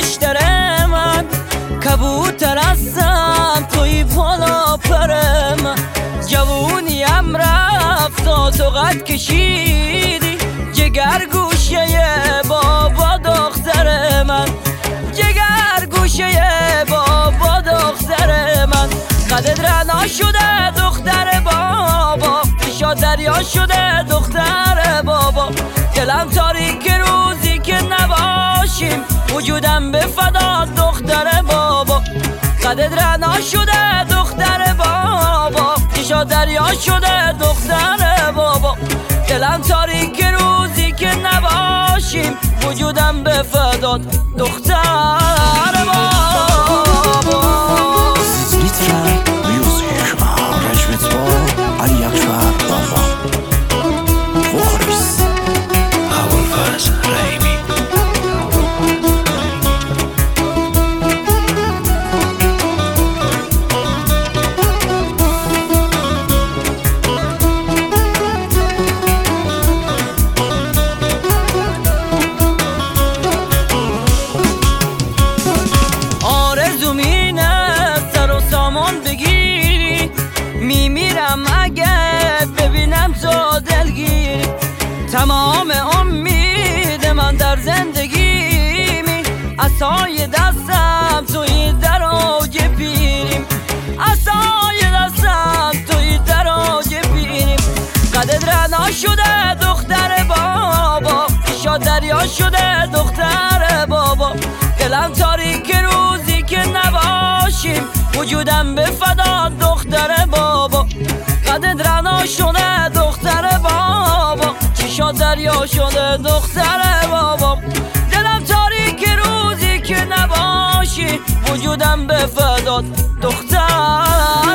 بیشتر من کبوتر هستم توی بالا پر من جوونیم رفت تو قد کشیدی جگر گوشه بابا دختر من جگر گوشه بابا دختر من قدت رنا شده دختر بابا پیشا دریا شده دختر بابا دلم تاریک روزی که نباشیم وجودم به فدا دختر بابا قدت رنا شده دختر بابا پیشا دریا شده دختر بابا دلم تاریک روزی که نباشیم وجودم به فدا دختر بابا Ali Akbar Baba Mukhlis Abulfaz Raimi آرزوم اینه سر و سامان بگیری میمیرم اگه ببینم تو دلگیری تمام امید من در زندگیمی عصای دستم توی در اوج پیریم عصای دستم توی در اوج پیریم قدت رنا شده دختر بابا پیشا دریا شده دختر بابا دلم تاریک روزی که نباشیم وجودم به فدا دختر بابا قدت رنا شده دختر بابا چشا دریا شده دختر بابا دلم تاریک روزی که نباشی وجودم به فدا دختر